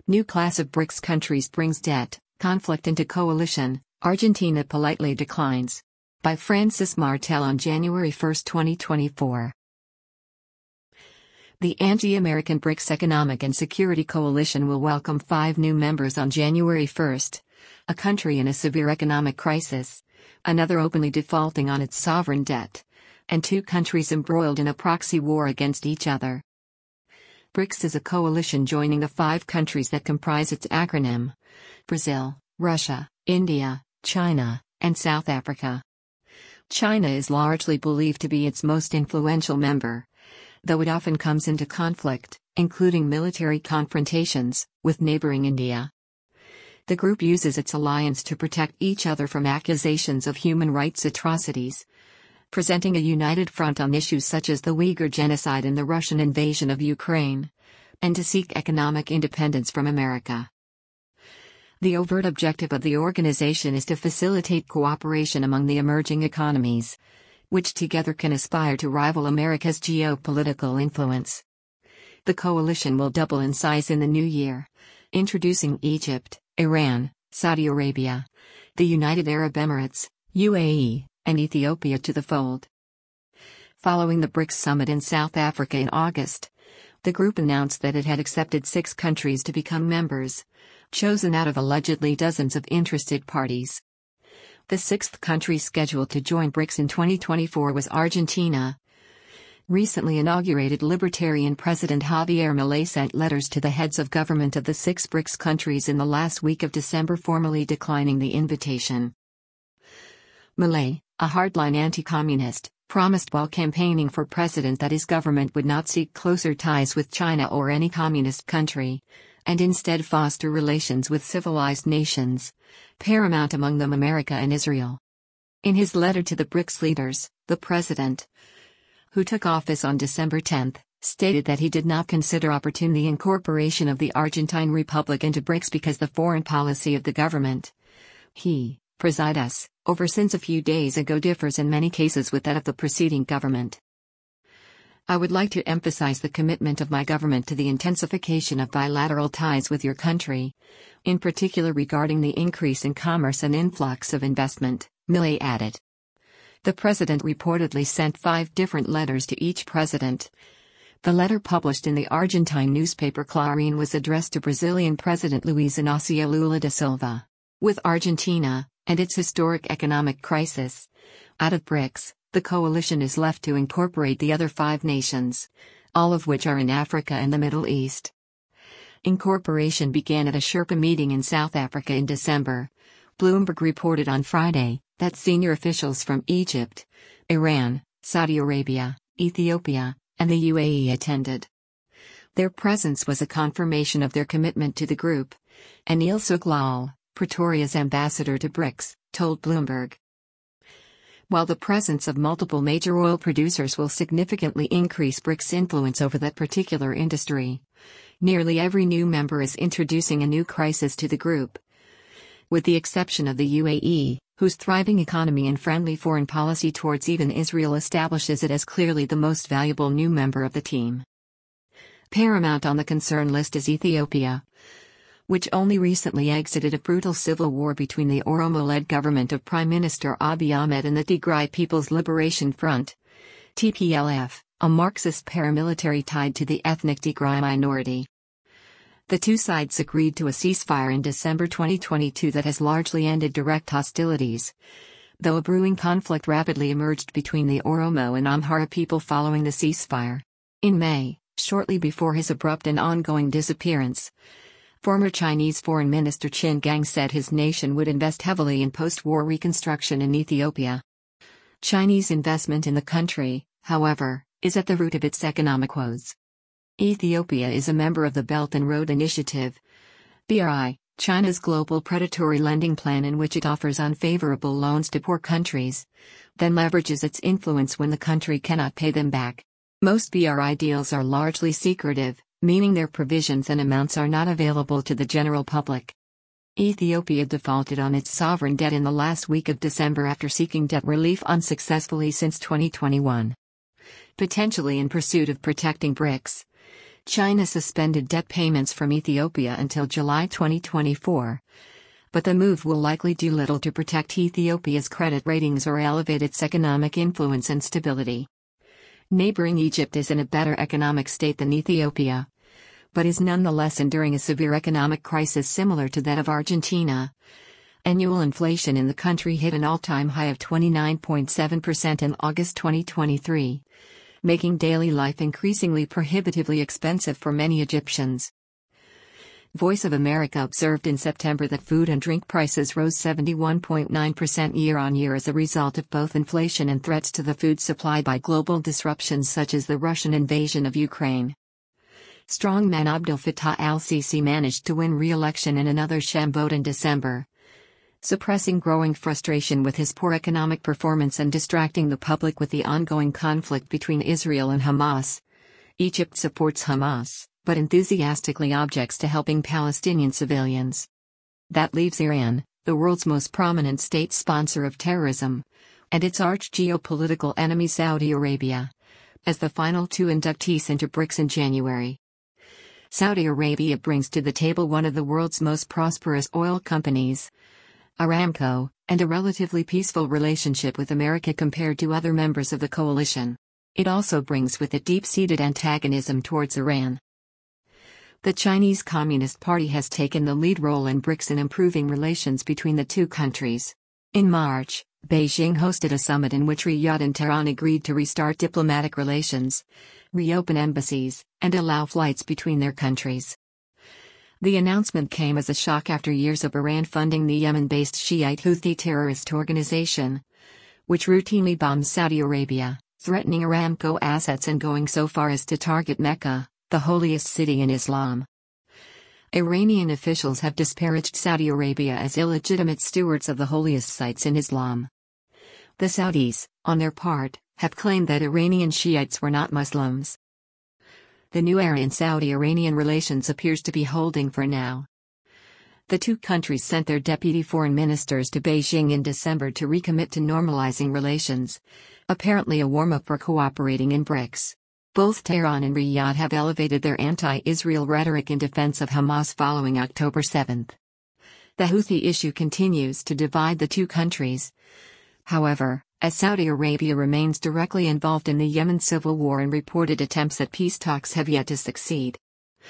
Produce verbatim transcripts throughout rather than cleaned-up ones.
New class of BRICS countries brings debt, conflict into coalition, Argentina politely declines. By Francis Martel on January first, twenty twenty-four. The anti-American BRICS Economic and Security Coalition will welcome five new members on January first. A country in a severe economic crisis, another openly defaulting on its sovereign debt, and two countries embroiled in a proxy war against each other. BRICS is a coalition joining the five countries that comprise its acronym: Brazil, Russia, India, China, and South Africa. China is largely believed to be its most influential member, though it often comes into conflict, including military confrontations, with neighboring India. The group uses its alliance to protect each other from accusations of human rights atrocities, presenting a united front on issues such as the Uyghur genocide and the Russian invasion of Ukraine, and to seek economic independence from America. The overt objective of the organization is to facilitate cooperation among the emerging economies, which together can aspire to rival America's geopolitical influence. The coalition will double in size in the new year, introducing Egypt, Iran, Saudi Arabia, the United Arab Emirates, U A E, and Ethiopia to the fold. Following the BRICS summit in South Africa in August, the group announced that it had accepted six countries to become members, chosen out of allegedly dozens of interested parties. The sixth country scheduled to join BRICS in twenty twenty-four was Argentina. Recently inaugurated Libertarian President Javier Milei sent letters to the heads of government of the six BRICS countries in the last week of December, formally declining the invitation. Milei, a hardline anti-communist, promised while campaigning for president that his government would not seek closer ties with China or any communist country, and instead foster relations with civilized nations, paramount among them America and Israel. In his letter to the BRICS leaders, the president, who took office on December tenth, stated that he did not consider opportune the incorporation of the Argentine Republic into BRICS because the foreign policy of the government he presides over since a few days ago differs in many cases with that of the preceding government. I would like to emphasize the commitment of my government to the intensification of bilateral ties with your country, in particular regarding the increase in commerce and influx of investment, Milei added. The president reportedly sent five different letters to each president. The letter published in the Argentine newspaper Clarín was addressed to Brazilian President Luiz Inácio Lula da Silva. With Argentina, and its historic economic crisis, out of BRICS, the coalition is left to incorporate the other five nations, all of which are in Africa and the Middle East. Incorporation began at a Sherpa meeting in South Africa in December. Bloomberg reported on Friday that senior officials from Egypt, Iran, Saudi Arabia, Ethiopia, and the U A E attended. Their presence was a confirmation of their commitment to the group, Anil Suglal, Pretoria's ambassador to BRICS, told Bloomberg. While the presence of multiple major oil producers will significantly increase BRICS' influence over that particular industry, nearly every new member is introducing a new crisis to the group. With the exception of the U A E, whose thriving economy and friendly foreign policy towards even Israel establishes it as clearly the most valuable new member of the team. Paramount on the concern list is Ethiopia, which only recently exited a brutal civil war between the Oromo-led government of Prime Minister Abiy Ahmed and the Tigray People's Liberation Front, T P L F, a Marxist paramilitary tied to the ethnic Tigray minority. The two sides agreed to a ceasefire in December twenty twenty-two that has largely ended direct hostilities, though a brewing conflict rapidly emerged between the Oromo and Amhara people following the ceasefire. In May, shortly before his abrupt and ongoing disappearance, former Chinese Foreign Minister Qin Gang said his nation would invest heavily in post-war reconstruction in Ethiopia. Chinese investment in the country, however, is at the root of its economic woes. Ethiopia is a member of the Belt and Road Initiative, B R I, China's global predatory lending plan in which it offers unfavorable loans to poor countries, then leverages its influence when the country cannot pay them back. Most B R I deals are largely secretive, meaning their provisions and amounts are not available to the general public. Ethiopia defaulted on its sovereign debt in the last week of December after seeking debt relief unsuccessfully since twenty twenty-one. Potentially in pursuit of protecting BRICS, China suspended debt payments from Ethiopia until July twenty twenty-four. But the move will likely do little to protect Ethiopia's credit ratings or elevate its economic influence and stability. Neighboring Egypt is in a better economic state than Ethiopia, but is nonetheless enduring a severe economic crisis similar to that of Argentina. Annual inflation in the country hit an all-time high of twenty-nine point seven percent in August twenty twenty-three, making daily life increasingly prohibitively expensive for many Egyptians. Voice of America observed in September that food and drink prices rose seventy-one point nine percent year-on-year as a result of both inflation and threats to the food supply by global disruptions such as the Russian invasion of Ukraine. Strongman Abdel Fattah al-Sisi managed to win re-election in another sham vote in December, suppressing growing frustration with his poor economic performance and distracting the public with the ongoing conflict between Israel and Hamas. Egypt supports Hamas, but enthusiastically objects to helping Palestinian civilians. That leaves Iran, the world's most prominent state sponsor of terrorism, and its arch geopolitical enemy Saudi Arabia, as the final two inductees into BRICS in January. Saudi Arabia brings to the table one of the world's most prosperous oil companies, Aramco, and a relatively peaceful relationship with America compared to other members of the coalition. It also brings with it deep-seated antagonism towards Iran. The Chinese Communist Party has taken the lead role in BRICS in improving relations between the two countries. In March, Beijing hosted a summit in which Riyadh and Tehran agreed to restart diplomatic relations, reopen embassies, and allow flights between their countries. The announcement came as a shock after years of Iran funding the Yemen-based Shiite Houthi terrorist organization, which routinely bombs Saudi Arabia, threatening Aramco assets and going so far as to target Mecca, the holiest city in Islam. Iranian officials have disparaged Saudi Arabia as illegitimate stewards of the holiest sites in Islam. The Saudis, on their part, have claimed that Iranian Shiites were not Muslims. The new era in Saudi-Iranian relations appears to be holding for now. The two countries sent their deputy foreign ministers to Beijing in December to recommit to normalizing relations, apparently a warm-up for cooperating in BRICS. Both Tehran and Riyadh have elevated their anti-Israel rhetoric in defense of Hamas following October seventh. The Houthi issue continues to divide the two countries. However, as Saudi Arabia remains directly involved in the Yemen civil war and reported attempts at peace talks have yet to succeed.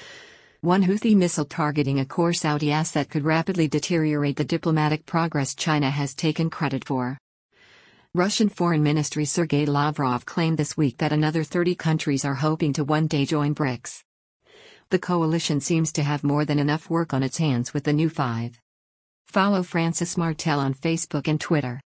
One Houthi missile targeting a core Saudi asset could rapidly deteriorate the diplomatic progress China has taken credit for. Russian Foreign Ministry Sergei Lavrov claimed this week that another thirty countries are hoping to one day join BRICS. The coalition seems to have more than enough work on its hands with the new five. Follow Francis Martel on Facebook and Twitter.